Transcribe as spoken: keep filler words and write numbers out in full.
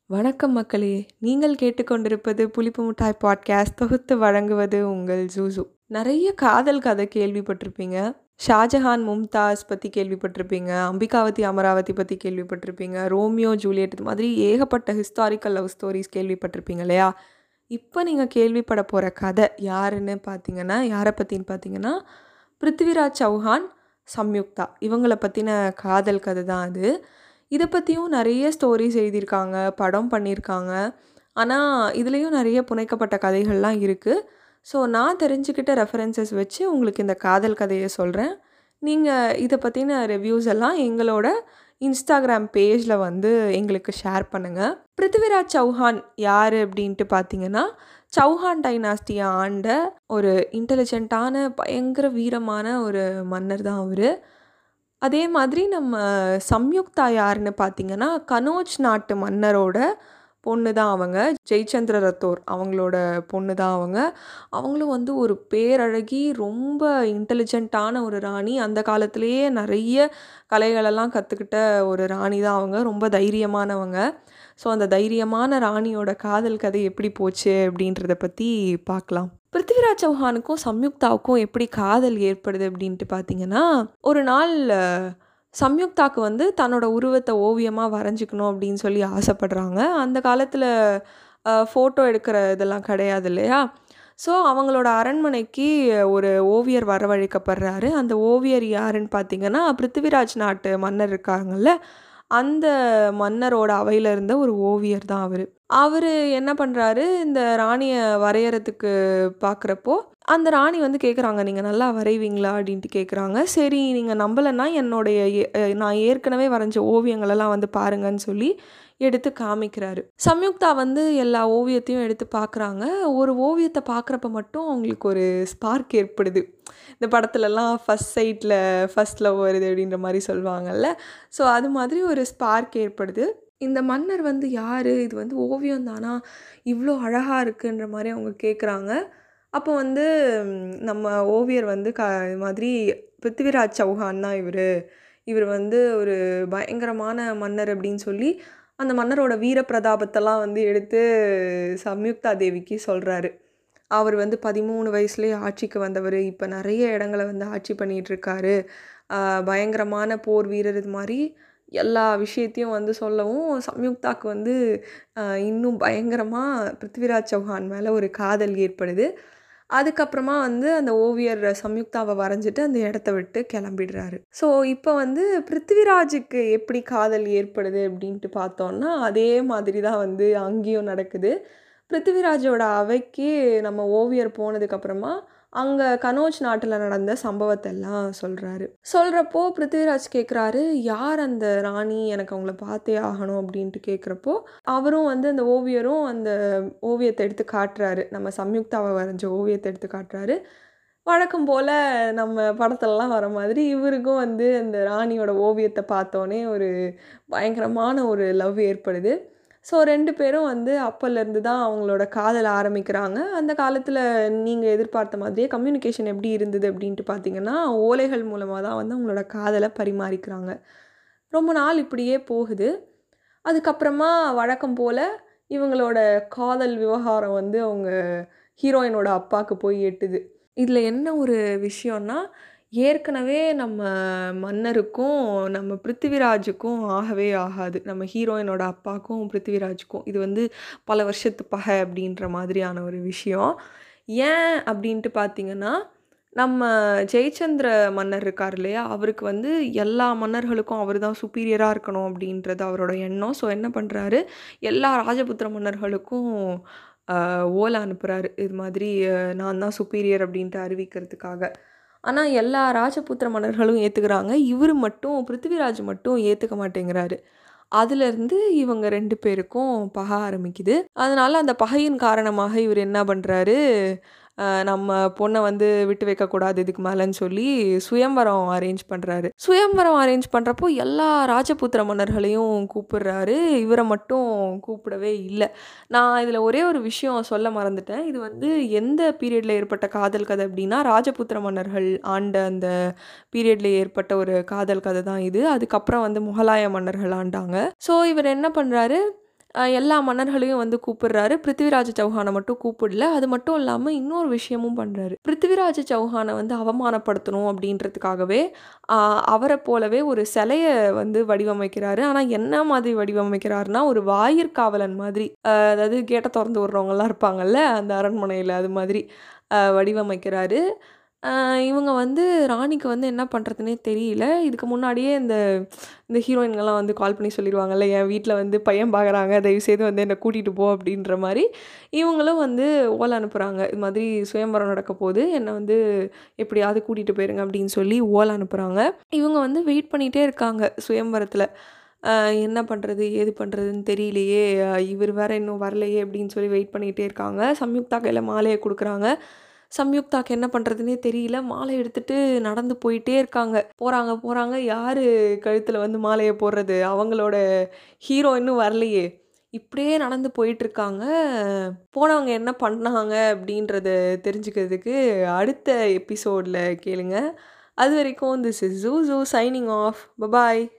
வணக்கம் மக்களே! நீங்கள் கேட்டுக்கொண்டிருப்பது புளிப்பு மிட்டாய் பாட்காஸ்ட். தொகுத்து வழங்குவது உங்கள் ஜூசு. நிறைய காதல் கதை கேள்விப்பட்டிருப்பீங்க. ஷாஜஹான் மும்தாஸ் பற்றி கேள்விப்பட்டிருப்பீங்க. அம்பிகாவதி அமராவதி பற்றி கேள்விப்பட்டிருப்பீங்க. ரோமியோ ஜூலியட் இது மாதிரி ஏகப்பட்ட ஹிஸ்டாரிக்கல் லவ் ஸ்டோரிஸ் கேள்விப்பட்டிருப்பீங்க இல்லையா? இப்போ நீங்கள் கேள்விப்பட போகிற கதை யாருன்னு பார்த்தீங்கன்னா யாரை பற்றின்னு பார்த்தீங்கன்னா பிருத்திவிராஜ் சௌஹான், சம்யுக்தா இவங்களை பற்றின காதல் கதை தான் அது. இதை பற்றியும் நிறைய ஸ்டோரிஸ் எழுதியிருக்காங்க, படம் பண்ணியிருக்காங்க. ஆனால் இதுலேயும் நிறைய புனைக்கப்பட்ட கதைகள்லாம் இருக்குது. ஸோ நான் தெரிஞ்சுக்கிட்ட ரெஃபரன்சஸ் வச்சு உங்களுக்கு இந்த காதல் கதையை சொல்கிறேன். நீங்கள் இதை பற்றின ரிவ்யூஸ் எல்லாம் எங்களோட இன்ஸ்டாகிராம் பேஜில் வந்து எங்களுக்கு ஷேர் பண்ணுங்கள். பிருத்திவிராஜ் சௌஹான் யார் அப்படின்ட்டு பார்த்தீங்கன்னா சௌஹான் டைனாஸ்டியை ஆண்ட ஒரு இன்டெலிஜென்ட்டான பயங்கர வீரமான ஒரு மன்னர் தான் அவர். அதே மாதிரி நம்ம சம்யுக்தா யாருன்னு பார்த்தீங்கன்னா கனோஜ் நாட்டு மன்னரோட பொண்ணு தான் அவங்க. ஜெயச்சந்திர ரத்தோர் அவங்களோட பொண்ணு தான் அவங்க. அவங்களும் வந்து ஒரு பேரழகி, ரொம்ப இன்டெலிஜென்ட்டான ஒரு ராணி. அந்த காலத்திலேயே நிறைய கலைகளெல்லாம் கற்றுக்கிட்ட ஒரு ராணி தான் அவங்க. ரொம்ப தைரியமானவங்க. ஸோ அந்த தைரியமான ராணியோட காதல் கதை எப்படி போச்சு அப்படின்றத பற்றி பார்க்கலாம். பிருத்திவிராஜ் சௌஹானுக்கும் சம்யுக்தாவுக்கும் எப்படி காதல் ஏற்படுது அப்படின்ட்டு பார்த்தீங்கன்னா, ஒரு நாள் சம்யுக்தாவுக்கு வந்து தன்னோட உருவத்தை ஓவியமாக வரைஞ்சிக்கணும் அப்படின்னு சொல்லி ஆசைப்படுறாங்க. அந்த காலத்தில் ஃபோட்டோ எடுக்கிற இதெல்லாம் கிடையாது இல்லையா? ஸோ அவங்களோட அரண்மனைக்கு ஒரு ஓவியர் வரவழைக்கப்படுறாரு. அந்த ஓவியர் யாருன்னு பார்த்தீங்கன்னா பிருத்திவிராஜ் நாட்டு மன்னர் இருக்காங்கல்ல, அந்த மன்னரோட அவையில் இருந்த ஒரு ஓவியர் தான் அவர். அவர் என்ன பண்ணுறாரு, இந்த ராணியை வரையறதுக்கு பார்க்குறப்போ அந்த ராணி வந்து கேட்குறாங்க, நீங்கள் நல்லா வரைவீங்களா அப்படின்ட்டு கேட்குறாங்க. சரி, நீங்கள் நம்பலைன்னா என்னுடைய நான் ஏற்கனவே வரைஞ்ச ஓவியங்களெல்லாம் வந்து பாருங்கன்னு சொல்லி எடுத்து காமிக்கிறாரு. சம்யுக்தா வந்து எல்லா ஓவியத்தையும் எடுத்து பார்க்குறாங்க. ஒரு ஓவியத்தை பார்க்குறப்ப மட்டும் அவங்களுக்கு ஒரு ஸ்பார்க் ஏற்படுது. இந்த படத்துலலாம் ஃபஸ்ட் சைட்டில் ஃபஸ்ட் லவ் வருது அப்படின்ற மாதிரி சொல்லுவாங்கள்ல. ஸோ அது மாதிரி ஒரு ஸ்பார்க் ஏற்படுது. இந்த மன்னர் வந்து யார், இது வந்து ஓவியம் தானா, இவ்வளோ அழகாக இருக்குன்ற மாதிரி அவங்க கேட்குறாங்க. அப்போ வந்து நம்ம ஓவியர் வந்து க இது மாதிரி பிருத்திவிராஜ் சௌஹான் தான் இவர் இவர் வந்து ஒரு பயங்கரமான மன்னர் அப்படின்னு சொல்லி அந்த மன்னரோட வீர பிரதாபத்தெல்லாம் வந்து எடுத்து சம்யுக்தா தேவிக்கு சொல்கிறாரு. அவர் வந்து பதிமூணு வயசுலேயே ஆட்சிக்கு வந்தவர், இப்போ நிறைய இடங்களை வந்து ஆட்சி பண்ணிகிட்ருக்காரு, பயங்கரமான போர் வீரர், இது மாதிரி எல்லா விஷயத்தையும் வந்து சொல்லவும் சம்யுக்தாக்கு வந்து இன்னும் பயங்கரமாக பிருத்திவிராஜ் சௌஹான் மேலே ஒரு காதல் ஏற்படுது. அதுக்கப்புறமா வந்து அந்த ஓவியர் சம்யுக்தாவை வரைஞ்சிட்டு அந்த இடத்த விட்டு கிளம்பிடுறாரு. ஸோ இப்போ வந்து பிருத்திவிராஜுக்கு எப்படி காதல் ஏற்படுது அப்படின்ட்டு பார்த்தோன்னா அதே மாதிரி தான் வந்து அங்கேயும் நடக்குது. பிருத்திவிராஜோட அவைக்கு நம்ம ஓவியர் போனதுக்கப்புறமா அங்கே கனோஜ் நாட்டில் நடந்த சம்பவத்தெல்லாம் சொல்கிறாரு. சொல்கிறப்போ பிருத்திவிராஜ் கேட்குறாரு, யார் அந்த ராணி, எனக்கு அவங்கள பார்த்தே ஆகணும் அப்படின்ட்டு கேட்குறப்போ அவரும் வந்து அந்த ஓவியரும் அந்த ஓவியத்தை எடுத்து காட்டுறாரு. நம்ம சம்யுக்தாவை வரைஞ்ச ஓவியத்தை எடுத்து காட்டுறாரு. வழக்கம் போல் நம்ம படத்துலலாம் வர மாதிரி இவருக்கும் வந்து அந்த ராணியோட ஓவியத்தை பார்த்தோன்னே ஒரு பயங்கரமான ஒரு லவ் ஏற்படுது. ஸோ ரெண்டு பேரும் வந்து அப்போலேருந்து தான் அவங்களோட காதல் ஆரம்பிக்கிறாங்க. அந்த காலத்தில் நீங்கள் எதிர்பார்த்த மாதிரியே கம்யூனிகேஷன் எப்படி இருந்தது அப்படின்ட்டு பார்த்தீங்கன்னா ஓலைகள் மூலமாக தான் வந்து அவங்களோட காதலை பரிமாறிக்கிறாங்க. ரொம்ப நாள் இப்படியே போகுது. அதுக்கப்புறமா வழக்கம் போல் இவங்களோட காதல் விவகாரம் வந்து அவங்க ஹீரோயினோட அப்பாவுக்கு போய் எட்டுது. இதில் என்ன ஒரு விஷயம்னா, ஏற்கனவே நம்ம மன்னருக்கும் நம்ம பிருத்திவிராஜுக்கும் ஆகவே ஆகாது. நம்ம ஹீரோயினோட அப்பாவுக்கும் பிருத்திவிராஜுக்கும் இது வந்து பல வருஷத்து பகை அப்படின்ற மாதிரியான ஒரு விஷயம். ஏன் அப்படின்ட்டு பார்த்தீங்கன்னா, நம்ம ஜெயச்சந்திர மன்னர் இருக்கார் இல்லையா, அவருக்கு வந்து எல்லா மன்னர்களுக்கும் அவர் தான் சுப்பீரியராக இருக்கணும் அப்படின்றது அவரோட எண்ணம். ஸோ என்ன பண்ணுறாரு, எல்லா ராஜபுத்திர மன்னர்களுக்கும் ஓலை அனுப்புகிறாரு, இது மாதிரி நான் தான் சுப்பீரியர் அப்படின்ட்டு அறிவிக்கிறதுக்காக. ஆனால் எல்லா ராஜபுத்திர மன்னர்களும் ஏற்றுக்கிறாங்க, இவர் மட்டும் பிருத்திவிராஜ் மட்டும் ஏற்றுக்க மாட்டேங்கிறாரு. அதுலேருந்து இவங்க ரெண்டு பேருக்கும் பகை ஆரம்பிக்குது. அதனால் அந்த பகையின் காரணமாக இவர் என்ன பண்ணுறாரு, நம்ம பொண்ணை வந்து விட்டு வைக்கக்கூடாது இதுக்கு மேலேன்னு சொல்லி சுயம்வரம் அரேஞ்ச் பண்ணுறாரு. சுயம்வரம் அரேஞ்ச் பண்ணுறப்போ எல்லா ராஜபுத்திர மன்னர்களையும் கூப்பிடுறாரு, இவரை மட்டும் கூப்பிடவே இல்லை. நான் இதில் ஒரே ஒரு விஷயம் சொல்ல மறந்துட்டேன். இது வந்து எந்த பீரியடில் ஏற்பட்ட காதல் கதை அப்படின்னா ராஜபுத்திர மன்னர்கள் ஆண்ட அந்த பீரியடில் ஏற்பட்ட ஒரு காதல் கதை தான் இது. அதுக்கப்புறம் வந்து முகலாய மன்னர்கள் ஆண்டாங்க. ஸோ இவர் என்ன பண்ணுறாரு, அ எல்லா மன்னர்களையும் வந்து கூப்பிடுறாரு. பிருத்திவிராஜ சௌஹான மட்டும் கூப்பிடல. அது மட்டும் இல்லாம இன்னொரு விஷயமும் பண்றாரு. பிருத்திவிராஜ சௌஹான வந்து அவமானப்படுத்தணும் அப்படின்றதுக்காகவே, அ அவர போலவே ஒரு சிலைய வந்து வடிவமைக்கிறாரு. ஆனா என்ன மாதிரி வடிவமைக்கிறாருன்னா, ஒரு வாயிற்காவலன் மாதிரி. அ அதாவது கேட்ட தொறந்து விடுறவங்கலாம் இருப்பாங்கல்ல, அந்த அரண்மனையில அது மாதிரி அ வடிவமைக்கிறாரு. அ இவங்க வந்து ராணிக்கு வந்து என்ன பண்றதுன்னே தெரியல. இதுக்கு முன்னாடியே இந்த இந்த ஹீரோயின்கலாம் வந்து கால் பண்ணி சொல்லிருவாங்கல்ல, என் வீட்ல வந்து பையன் பார்க்குறாங்க, தயவுசெய்து வந்து என்ன கூட்டிட்டு போ அப்படின்ற மாரி. இவங்களும் வந்து ஓலை அனுப்புறாங்க. இது மாதிரி சுயம்வரம் நடக்க போது, என்ன வந்து எப்படியாவது கூட்டிட்டு போயிருங்க அப்படின்னு சொல்லி ஓலை அனுப்புறாங்க. இவங்க வந்து வெயிட் பண்ணிட்டே இருக்காங்க சுயம்வரத்துல. அ என்ன பண்றது? ஏது பண்றதுன்னு தெரியலையே! அ இவரு வேற இன்னும் வரலையே! அப்படின்னு சொல்லி வெயிட் பண்ணிட்டே இருக்காங்க. சம்யுக்தா கையில மாலைய குடுக்குறாங்க. சம்யுக்தாக்கு என்ன பண்றதுன்னே தெரியல. மாலை எடுத்துட்டு நடந்து போயிட்டே இருக்காங்க. போறாங்க, போறாங்க. யாரு கழுத்துல வந்து மாலைய போடுறது? அவங்களோட ஹீரோ இன்னும் வரலையே! இப்படியே நடந்து போயிட்டுருக்காங்க. போனவங்க என்ன பண்ணாங்க? அப்படின்றத தெரிஞ்சுக்கிறதுக்கு அடுத்த எபிசோட்ல கேளுங்க. அதுவரைக்கும் திஸ் இஸ் ஜூசு சைனிங் ஆஃப். பபாய்.